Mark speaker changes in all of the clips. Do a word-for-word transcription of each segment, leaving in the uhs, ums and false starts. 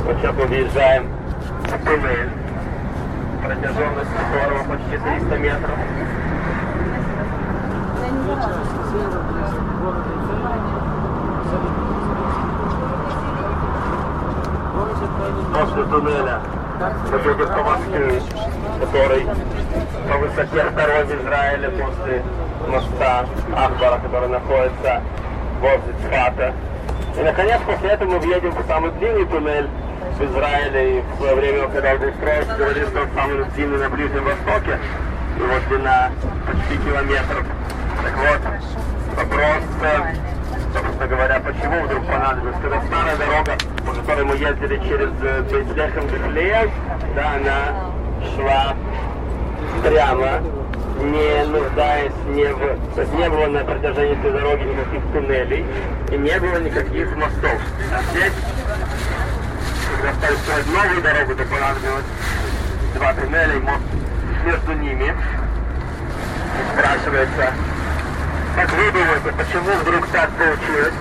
Speaker 1: Вот сейчас мы въезжаем в туннель, протяженность которого почти триста метров. После туннеля мы едем по мосту, который по высоте второй в Израиле после моста Ахбара, который находится возле Цфата. И наконец после этого мы въедем в самый длинный туннель в Израиле. И в свое время, когда он был строен, говорили, что он самый длинный на Ближнем Востоке. Его длина почти километр. Так вот, вопрос, собственно говоря, почему вдруг понадобилось. Когда старая дорога, по которой мы ездили через Бейт-Лехем Бехлеев, да, она шла прямо, не нуждаясь не в... То есть не было на протяжении этой дороги никаких туннелей и не было никаких мостов. А здесь, когда стали строить новую дорогу, то понадобилось два туннеля и мост между ними. И спрашивается, как вы думаете, почему вдруг так получилось?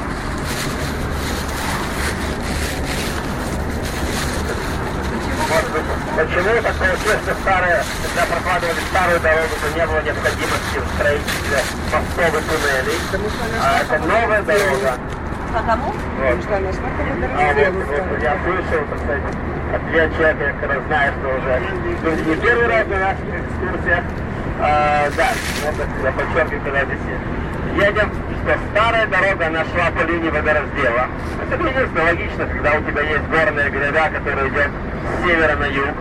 Speaker 1: Почему так получилось, что старая, когда прокладывали старую дорогу, то не было необходимости в строительстве мостов и туннелей, а это новая дорога.
Speaker 2: Потому?
Speaker 1: Вот. А вот, вот я слышал, так сказать, ответ человека, который знает, что уже ну, не первый раз на наших экскурсиях. А, да, вот я подчеркиваю, когда здесь едем, что старая дорога, она шла по линии водораздела. Это единственное логично, когда у тебя есть горная гряда, которая идет с севера на юг.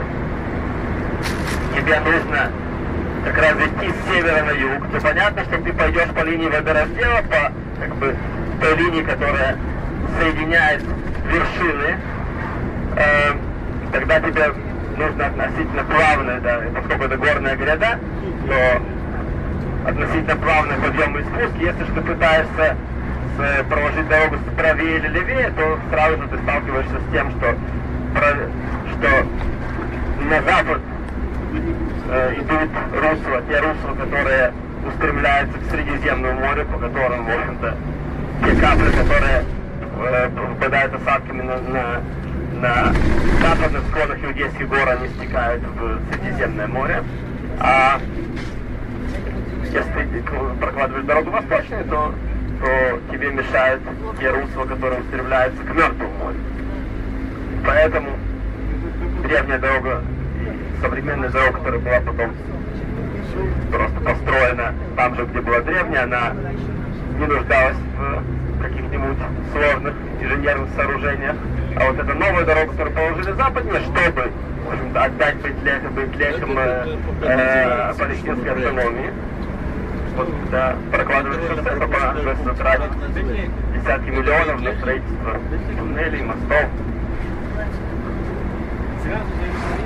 Speaker 1: Тебе нужно как раз идти с севера на юг, то понятно, что ты пойдешь по линии водораздела, по как бы той линии, которая соединяет вершины, э, тогда тебе нужно относительно плавно, да, поскольку это горная гряда, то относительно плавный подъем и спуск. Если же ты пытаешься с, проложить дорогу правее или левее, то сразу же ты сталкиваешься с тем, что, что на запад э, идут русла, те русла, которые устремляются к Средиземному морю, по которым, в общем-то, те капли, которые э, попадают осадками на, на, на западных склонах Иудейских гор, они стекают в Средиземное море. А если ты прокладываешь дорогу восточную, то, то тебе мешают те русла, которые устремляются к Мертвому морю. Поэтому древняя дорога и современная дорога, которая была потом просто построена там же, где была древняя, она не нуждалась в каких-нибудь сложных инженерных сооружениях. А вот эта новая дорога, которую положили западнее, чтобы, в общем-то, отдать Бейт-Лехем э, э, палестинской автономии, вот когда прокладывают шоссе, то понадобилось затратить десятки миллионов на строительство туннелей, мостов.